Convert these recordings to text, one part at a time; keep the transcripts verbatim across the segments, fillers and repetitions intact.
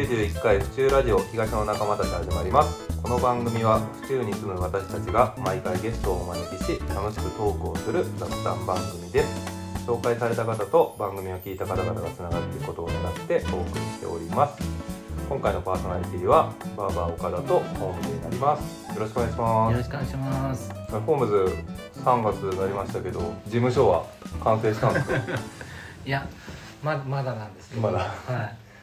ゅうじゅういっかい府中ラジオ東の仲間たち始まります。この番組は府中に住む私たちが毎回ゲストをお招きし楽しくトークをする雑談番組です。紹介された方と番組を聞いた方々がつながっていくことを願ってお送りしております。今回のパーソナリティはバーバー岡田とホームズになります。よろしくお願いします。 よろしくお願いします。 ホームズさんがつになりましたけど事務所は完成したんですか？ いや ま, まだなんですけど、 まだ、 はい、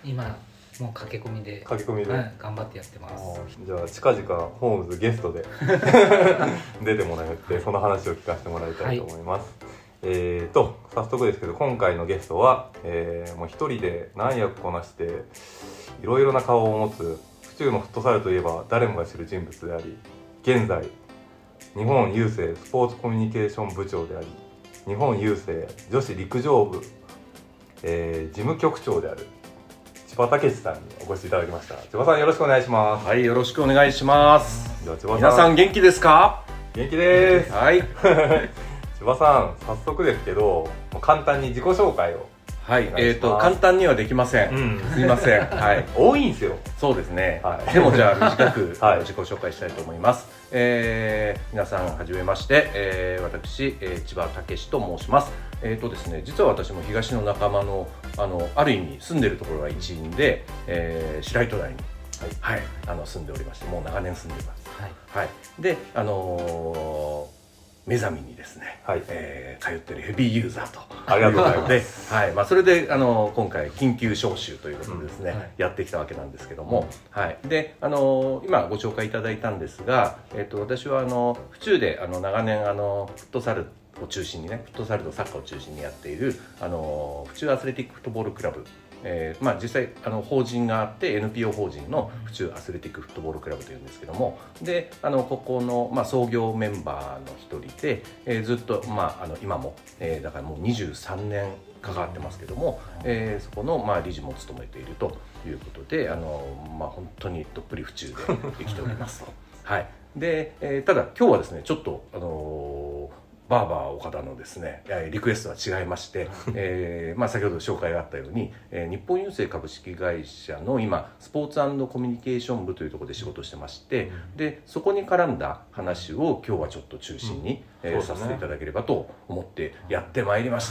今もう駆け込みで駆け込みで、 はい、頑張ってやってます。 じゃあ近々ホームズゲストで出てもらってその話を聞かせてもらいたいと思います、はい。えーと早速ですけど今回のゲストは、えー、もう一人で何役こなしていろいろな顔を持つ府中のフットサルといえば誰もが知る人物であり、現在日本郵政スポーツコミュニケーション部長であり日本郵政女子陸上部、えー、事務局長である千葉武さんにお越しいただきました。千葉さんよろしくお願いします。 はい、よろしくお願いします。 じゃあ千葉さん、 皆さん元気ですか？ 元気です。 はい千葉さん早速ですけど簡単に自己紹介をはい、えーと簡単にはできません、うん、すいません、はい、 多いんですよ。 そうですね、はい、でもじゃあ短く自己紹介したいと思います、はい。えー、皆さんはじめまして、えー、私、えー、千葉武と申します。えーとですね、実は私も東の仲間の あのある意味住んでるところが一因で、えー、白糸台に、はいはい、あの住んでおりましてもう長年住んでいます、はいはい、であのー目覚みにですね、はいえー、通ってるヘビーユーザーとありがとうございます、 はいまあ、それであの今回緊急招集ということでですね、うんはい、やってきたわけなんですけども、うんはい、であの今ご紹介いただいたんですが、えー、と私はあの府中であの長年あのフットサルを中心にねフットサルとサッカーを中心にやっているあの府中アスレティックフットボールクラブ、えーまあ、実際あの法人があって エヌピーオー 法人の府中アスレティックフットボールクラブというんですけども、であのここの、まあ、創業メンバーの一人で、えー、ずっと、まあ、あの今も、えー、だからもうにじゅうさんねん関わってますけども、えー、そこの、まあ、理事も務めているということであの、まあ、本当にどっぷり府中で生きておりますはいで、えー、ただ今日はですねちょっとあのーバーバー岡田のですねリクエストは違いまして、えーまあ、先ほど紹介があったように、えー、日本郵政株式会社の今スポーツ&コミュニケーション部というところで仕事してまして、うん、でそこに絡んだ話を今日はちょっと中心に、うんえーね、させていただければと思ってやってまいりました。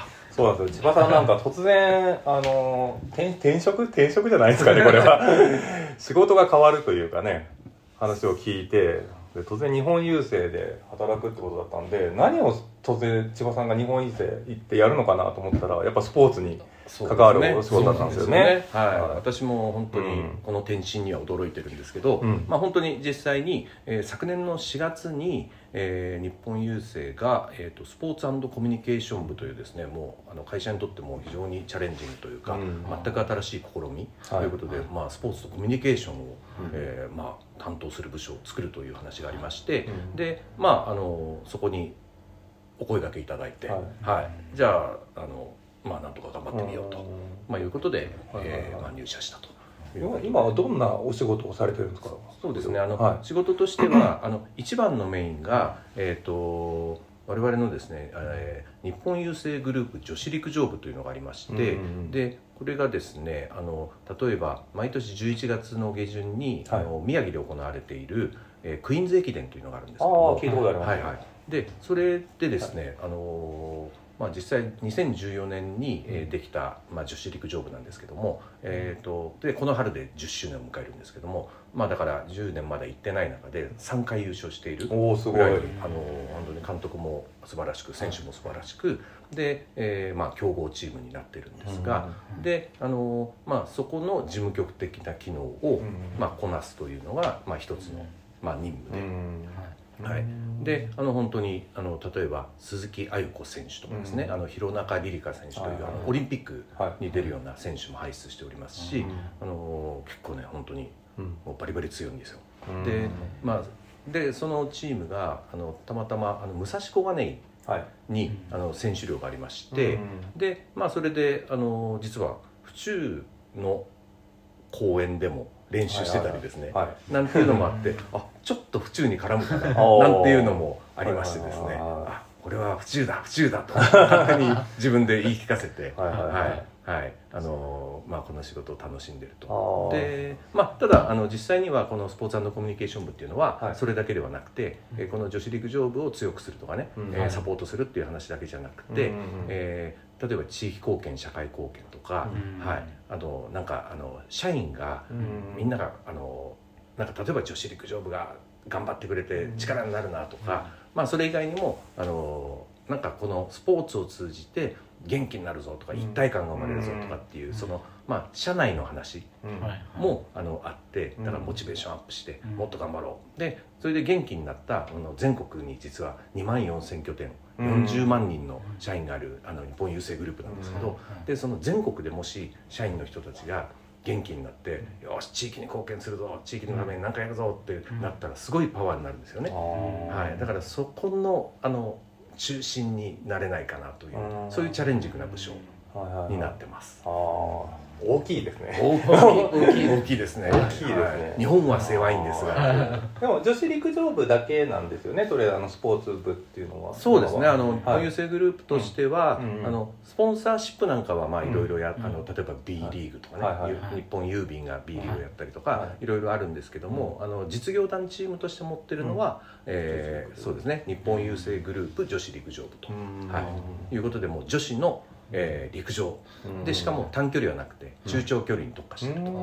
そうなんですよ。千葉さんなんか突然あの 転, 転職転職じゃないですかねこれは仕事が変わるというかね話を聞いてで突然日本郵政で働くってことだったんで何を突然千葉さんが日本郵政行ってやるのかなと思ったらやっぱスポーツに関わるお仕事だったんですよね。 ねはい、私も本当にこの転身には驚いてるんですけど、うんまあ、本当に実際に、えー、昨年のしがつに、えー、日本郵政が、えーと、スポーツ&コミュニケーション部というですねもうあの会社にとっても非常にチャレンジングというか、うん、全く新しい試みということで、はいまあ、スポーツとコミュニケーションを、うんえーまあ、担当する部署を作るという話がありまして、うん、で、まあ、あのそこにお声掛けいただいて、はいはい、じゃあ、あのまあ、なんとか頑張ってみようと、まあ、いうことで、えーまあ、入社したと。 今はどんなお仕事をされてるんですか？ そうですねあの、はい、仕事としてはあの一番のメインが、えー、と我々のですね、えー、日本郵政グループ女子陸上部というのがありまして、うんうん、でこれがですねあの例えば毎年じゅういちがつの下旬に、はい、あの宮城で行われている、えー、クイーンズ駅伝というのがあるんですけども、 あ聞いたことあります、 はいはい、でそれでですね、はいあのーまあ、実際にせんじゅうよねんに、えー、できた、まあ、女子陸上部なんですけども、えー、とでこの春でじゅっしゅうねんを迎えるんですけども、まあ、だからじゅうねんまだ行ってない中でさんかい優勝しているおーすごいぐらいあの本当に監督も素晴らしく選手も素晴らしくで、えーまあ、強豪チームになってるんですが、うん、であの、まあ、そこの事務局的な機能を、うんまあ、こなすというのが、まあ、一つの、まあ、任務で、うんはい、であの本当にあの例えば鈴木亜由子選手とかですね、うん、あの弘中璃梨佳選手という、はい、あのオリンピックに出るような選手も輩出しておりますし、はい、あの結構ね本当にもうバリバリ強いんですよ、うん、で、まあ、でそのチームがあのたまたまあの武蔵小金井に、はい、あの選手寮がありまして、うん、で、まあ、それであの実は府中の公園でも練習してたりですね、はいはい、なんていうのもあってあちょっと府中に絡むかななんていうのもありましてですねあこれは府中だ府中だと勝手に自分で言い聞かせてはいはい、はいはいあの、まあ、この仕事を楽しんでると。で、まあ、ただあの実際にはこのスポーツ&コミュニケーション部っていうのはそれだけではなくて、はい、この女子陸上部を強くするとかね、うん、えー、サポートするっていう話だけじゃなくて、うん、えー、例えば地域貢献社会貢献とか、うん、はい、あのなんかあの社員が、うん、みんながあのなんか例えば女子陸上部が頑張ってくれて力になるなとか、うん、まあ、それ以外にもあのなんかこのスポーツを通じて元気になるぞとか一体感が生まれるぞとかっていう、そのまあ社内の話もあのあって、だからモチベーションアップしてもっと頑張ろう、でそれで元気になったあの全国に実はにまんよんせん拠点よんじゅうまんにんの社員があるあの日本郵政グループなんですけど、でその全国でもし社員の人たちが元気になってよし地域に貢献するぞ、地域のために何かやるぞってなったらすごいパワーになるんですよね、はい、だからそこのあの中心になれないかなという、そういうチャレンジングな部署になってます。 あ、大きいですね。 大きい大きい大きいですね。 大きいですね、はい、 日本は狭いんですが、 でも女子陸上部だけなんですよね。それあのスポーツ部っていうのは。 そうですね。あの、はい、郵政グループとしては、うんうん、あのスポンサーシップなんかはまあいろいろや、うん、あの例えば B リーグとかね、はいはいはい、日本郵便が B リーグをやったりとか、はい、いろいろあるんですけども、うん、あの実業団チームとして持ってるのは、うん、えー、そうですね。日本郵政グループ女子陸上部と、うん、はい、いうことでもう女子のえー、陸上で、しかも短距離はなくて中長距離に特化していると、うん、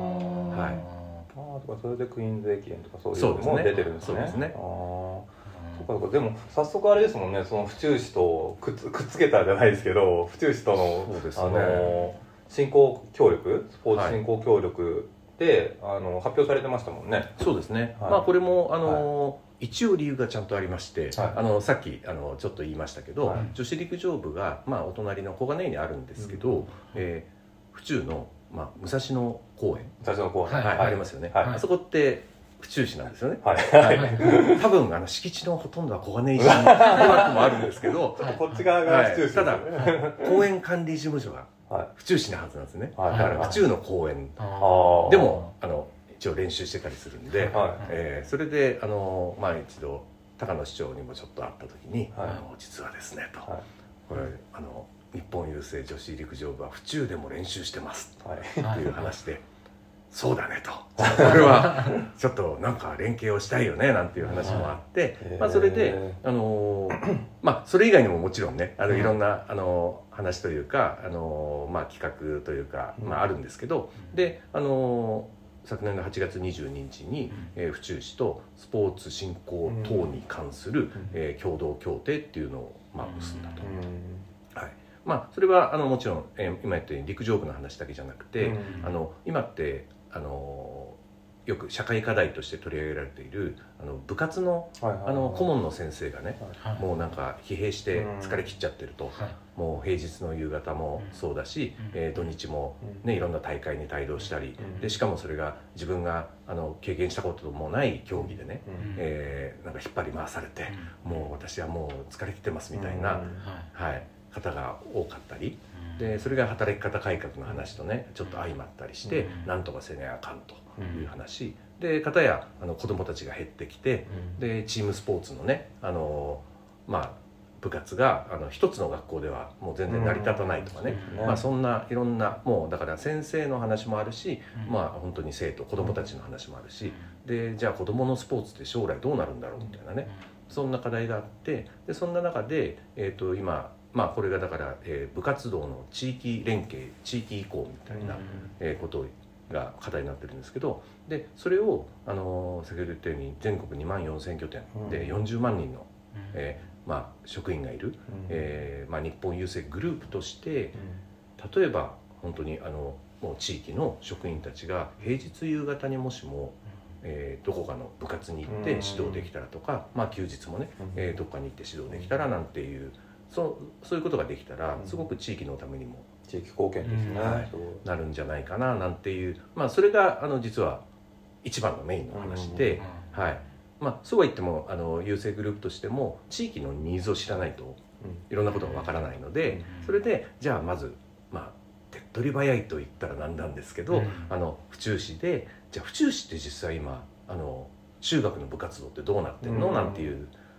はい、 あとかそれでクイーンズ駅伝とかそういうのも出てるんですね。そうですね。あ、そうか。でも早速あれですもんね、その府中市とくっ つ, くっつけたじゃないですけど、府中市との、そうですね、あの振興協力、スポーツ振興協力で、はい、あの発表されてましたもんね。 そうですね、はい、まあこれもあの、はい、一応理由がちゃんとありまして、はい、あのさっきあのちょっと言いましたけど、はい、女子陸上部が、まあ、お隣の小金井にあるんですけど、うん、えー、府中の、まあ、武蔵野公園、 武蔵野公園、 はいはい、ありますよね、はい、あそこって府中市なんですよね、 はいはい、 多分あの敷地のほとんどは小金井市の枠もあるんですけどちょっとこっち側が府中市、 はい、ただ公園管理事務所が府中市のはずなんですね、はい、だから府中の公園、はい、でもあの一応練習してたりするんで、はい、えー、それであの、まあ、一度高野市長にもちょっと会った時に、はい、あの実はですねと、はい、これあの日本郵政女子陸上部は府中でも練習してます、はい、っていう話で、そうだねと、これはちょっとなんか連携をしたいよねなんていう話もあって、はい、まあ、それであのまあそれ以外にももちろんね、あのいろんなあの話というかあの、まあ、企画というか、まあ、あるんですけど、であの昨年のはちがつにじゅうににちに、うん、えー、府中市とスポーツ振興等に関する、うん、えー、共同協定っていうのを、まあ、結んだと、うん、はい、まあ、それはあのもちろん、えー、今言ったように陸上部の話だけじゃなくて、うん、あの今ってあのよく社会課題として取り上げられているあの部活の、はいはいはい、あの顧問の先生がね、はいはい、もうなんか疲弊して疲れ切っちゃってると、はい、もう平日の夕方もそうだし、うん、えー、土日も、ね、いろんな大会に帯同したり、うん、でしかもそれが自分があの経験したこともない競技でね、うん、えー、なんか引っ張り回されて、うん、もう私はもう疲れ切ってますみたいな、うん、はい、方が多かったり、でそれが働き方改革の話とねちょっと相まったりして、うん、なんとかせねあかんという話、うん、で片やあの子どもたちが減ってきて、うん、でチームスポーツのねあの、まあ、部活があの一つの学校ではもう全然成り立たないとかね、うん、まあ、そんないろんなもうだから先生の話もあるし、うん、まあ本当に生徒子どもたちの話もあるし、うん、でじゃあ子どものスポーツって将来どうなるんだろうみたいなね、うん、そんな課題があって、でそんな中で、えーと、今まあこれがだから、えー、部活動の地域連携地域移行みたいな、うん、えー、ことが課題になってるんですけど、でそれを、あのー、先ほど言ったように全国にまんよんせん拠点でよんじゅうまんにんの、うん、えーまあ、職員がいる、うん、えーまあ、日本郵政グループとして、うん、例えば本当にあのもう地域の職員たちが平日夕方にもしも、えー、どこかの部活に行って指導できたらとか、まあ、休日もね、えー、どこかに行って指導できたらなんていう、そう、そういうことができたらすごく地域のためにも地域貢献ですね、はい、 なるんじゃないかななんていう、まあ、それがあの実は一番のメインの話で、はい、まあ、そうは言ってもあの郵政グループとしても地域のニーズを知らないといろんなことがわからないので、それでじゃあまず、まあ、手っ取り早いと言ったらなんなんですけど、うん、あの府中市でじゃあ府中市って実際今あの中学の部活動ってどうなってんの、うん、なんていう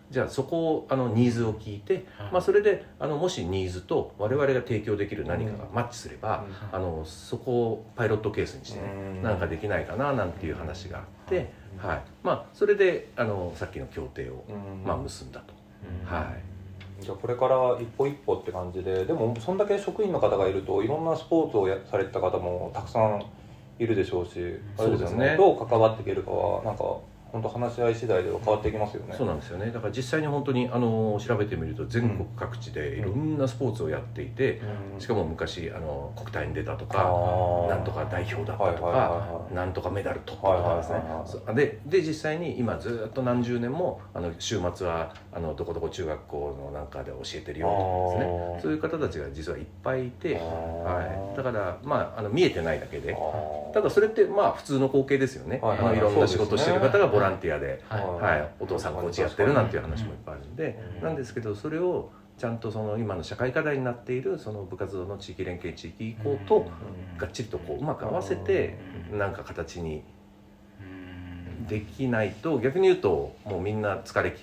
じゃあそこをあのニーズを聞いて、まあ、それであのもしニーズと我々が提供できる何かがマッチすれば、うん、あのそこをパイロットケースにしてね、うん、なんかできないかななんていう話があって、うん、はい、まあ、それであのさっきの協定を、うん、まあ、結んだと、うん、はい。 じゃあこれから一歩一歩って感じで、でもそんだけ職員の方がいるといろんなスポーツをやされてた方もたくさんいるでしょうし、あれですよね、どう関わっていけるかはなんか本当話し合い次第では変わっていきますよね。 そうなんですよね。だから実際に本当にあの調べてみると全国各地でいろんなスポーツをやっていて、うん、しかも昔あの国体に出たとか、なんとか代表だったとか、なんとかメダル取ったとかですね。でで実際に今ずっと何十年もあの週末はあのどこどこ中学校のなんかで教えてるよとかですね。そういう方たちが実はいっぱいいて、はい、だからまああの見えてないだけで、ただそれってまあ普通の光景ですよね。あのいろんな仕事してる方がボランティアで、はいはい、お父さんコーチやってるなんていう話もいっぱいあるんで、うん、なんですけどそれをちゃんとその今の社会課題になっているその部活動の地域連携地域移行とがっちりとこううまく合わせてなんか形にできないと、逆に言うともうみんな疲れ切って、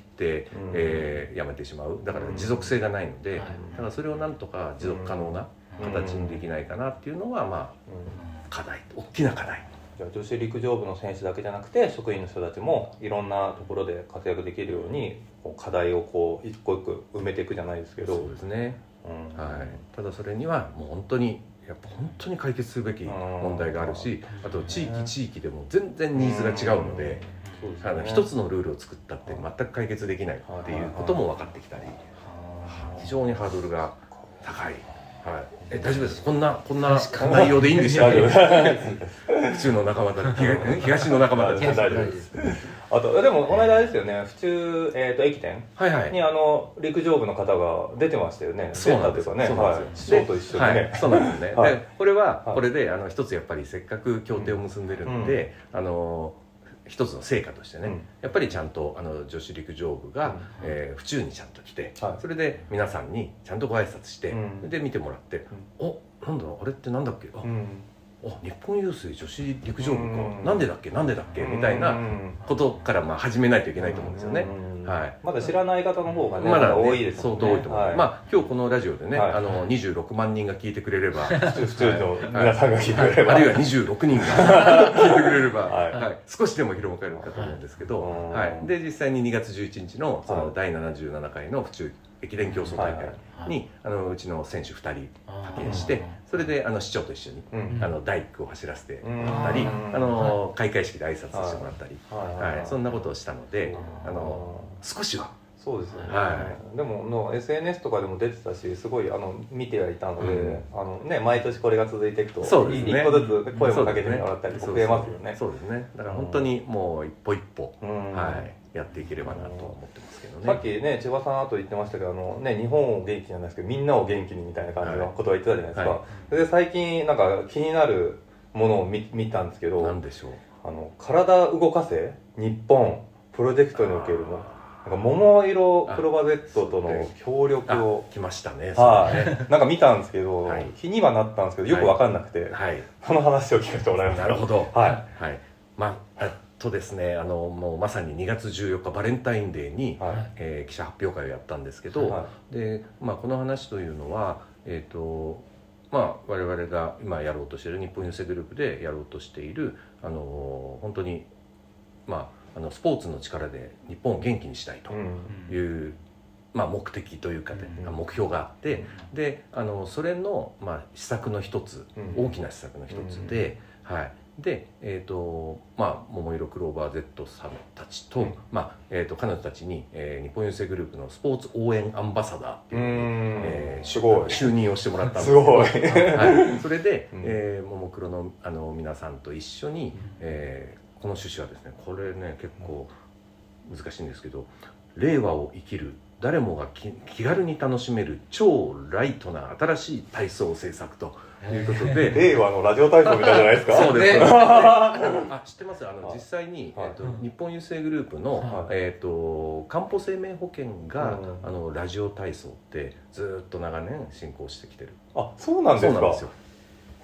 うん、えー、やめてしまう。だから持続性がないので、だからそれをなんとか持続可能な形にできないかなっていうのはまあ課題、大きな課題。 じゃあ女子陸上部の選手だけじゃなくて職員の人たちもいろんなところで活躍できるようにこう課題をこう一個一個埋めていくじゃないですけど。 そうですね、うん、はい、ただそれにはもう本当にやっぱ本当に解決するべき問題があるし、あと地域地域でも全然ニーズが違うので、あの一つのルールを作ったって全く解決できないっていうことも分かってきたり、非常にハードルが高い。はい、え大丈夫です。こんなこんな内容でいいんでしたっけ？府中の仲間たち、東の仲間たち。大丈夫です。 あとでもこの間ですよね、府中、えー、と駅伝に、はいはい、あの陸上部の方が出てましたよね。 そうなんですよね。 市長と一緒にね。 そうなんですね。はい、でこれはこれであの一つやっぱりせっかく協定を結んでるので、うん、あの。一つの成果としてね、うん、やっぱりちゃんとあの女子陸上部が、うん、えー、府中にちゃんと来て、はい、それで皆さんにちゃんとご挨拶して、うん、で見てもらって、うん、おなんだろうあれってなんだっけ、あ、うん、あ日本郵政女子陸上部か、うん、なんでだっけなんでだっけ、うん、みたいなことからまあ始めないといけないと思うんですよね。うん、はい、 まだ知らない方の方がね、 まだ、ね、 多いです相当多いと思う。はい、まあ今日このラジオでね、はい、あのにじゅうろくまんにんが聞いてくれれば、 普通の皆さんが聞いてくれれば、 はい、あるいはにじゅうろくにんが聞いてくれれば、はいはい、少しでも広まるかと思うんですけど、はいはい、で実際ににがつじゅういちにちのそのだいななじゅうななかいの府中駅伝競争大会に、はいはい、あのうちの選手ふたり派遣して、それであの市長と一緒に、うん、あの大工を走らせてもらったり、あの開会式で挨拶してもらったり、はいはい、そんなことをしたので、あの少しは。 そうですよね、 はい、 でもの エスエヌエス とかでも出てたし、すごいあの見てはいたので、うん、あのね、毎年これが続いていくと、そうですね、一個ずつ声もかけてもらったり増えますよね。 そうですね。だから本当にもう一歩一歩、うん、はい、やっていければなと思ってますけどね。 さっきね、千葉さんあと言ってましたけど、あのね、日本を元気じゃないですけどみんなを元気にみたいな感じのことを言ってたじゃないですか。はいはい、で最近なんか気になるものを 見, 見たんですけど、 何でしょう。 あの体動かせ日本プロジェクトにおけるのなんか桃色クロバゼットとの協力を来ましたね。 はい、ね、なんか見たんですけど、はい、気にはなったんですけどよく分かんなくて、はい、この話を聞かせてもらいました。 なるほど。はい、はい、まあとですね、あのもうまさににがつじゅうよっかバレンタインデーに、はい、えー、記者発表会をやったんですけど、はい、でまあ、この話というのは、えーとまあ、我々が今やろうとしている日本郵政グループでやろうとしている、あの本当にまああのスポーツの力で日本を元気にしたいという、うん、まあ、目的というか、ね、うん、目標があって、うん、であのそれの、まあ、施策の一つ、うん、大きな施策の一つで、うん、はい、で、えーとまあ、桃色クローバー Z さんたちと、うん、まあえー、と彼女たちに、えー、日本郵政グループのスポーツ応援アンバサダーっていう、えー、すごい就任をしてもらったんですけど、すごい、はい、それで、うん、えー、桃黒 の, あの皆さんと一緒に、えーこの趣旨はですね、これね結構難しいんですけど、令和を生きる誰もが気軽に楽しめる超ライトな新しい体操政策ということで、 令和のラジオ体操みたいじゃないですか。 そうです、ね、あ知ってます。あの実際に、えー、と日本郵政グループの、はい、えー、とかんぽ生命保険が、うん、あのラジオ体操ってずっと長年進行してきてる。 あ、そうなんですか。そうなんですよ。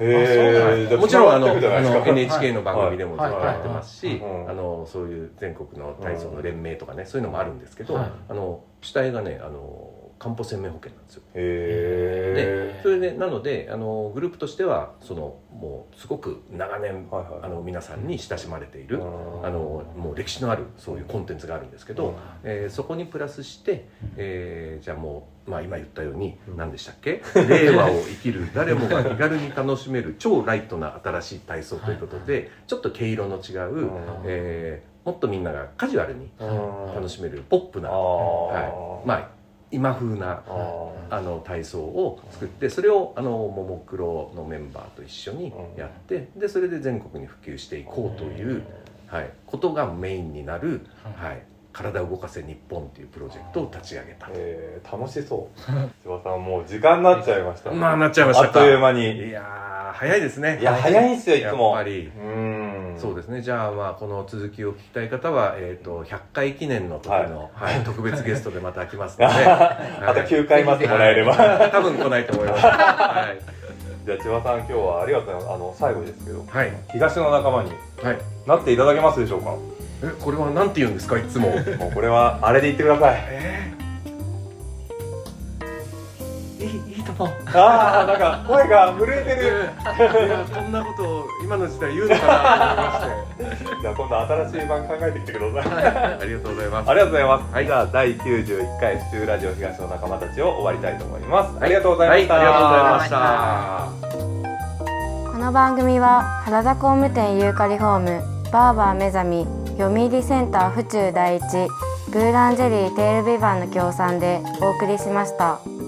へえ。 もちろんあのあじゃないですかの エヌエイチケー の番組でもずっとはいやってますし、 はいあのそういう全国の体操の連盟とかね、そういうのもあるんですけど、 はいあの主体がねあのかんぽ生命保険なんですよ。 へでそれでなのであのグループとしてはそのもうすごく長年、 はいはいあの皆さんに親しまれている、 うんあのもう歴史のあるそういうコンテンツがあるんですけど、 うんえーそこにプラスして、えーじゃあもう、まあ、今言ったように、うん、何でしたっけ令和を生きる誰もが気軽に楽しめる超ライトな新しい体操ということで、はい、ちょっと毛色の違う、うんえー、もっとみんながカジュアルに楽しめるポップな、はい、まあ今風なあの体操を作ってそれをあのももクロのメンバーと一緒にやってでそれで全国に普及していこうという、はい、ことがメインになる、はい、体を動かせ日本っていうプロジェクトを立ち上げた。 えー、楽しそう千葉さんもう時間になっちゃいました。 まあなっちゃいましたか。 あっという間に。 いやー早いですね。 いや早いんですよいつも。 やっぱりうんそうですね。じゃあまあこの続きを聞きたい方は、えー、とひゃっかい記念の時の、はいはい、特別ゲストでまた来ますのでまたきゅうかい待ってもらえれば、 はい、多分来ないと思います、はい、 じゃあ千葉さん今日はありがとうございます。あの最後ですけど、 はい、 東の仲間になっていただけますでしょうか。 えこれはなんて言うんですかいつも。 もうこれはあれで言ってください。 えー、いいいいと思う。 ああなんか声が震えてる。 いやこんなことを今の時代言うのかなと思いまして。 じゃあ今度新しい番考えてきてください。 ありがとうございます。 ありがとうございます。 はい、 じゃあだいきゅうじゅういっかい府中ラジオ東の仲間たちを終わりたいと思います。ありがとうございました。 はい、ありがとうございました。 この番組は原田工務店ユーカリホームバーバー目覚み読売センター府中第一ブーランジェリーテールビバンの協賛でお送りしました。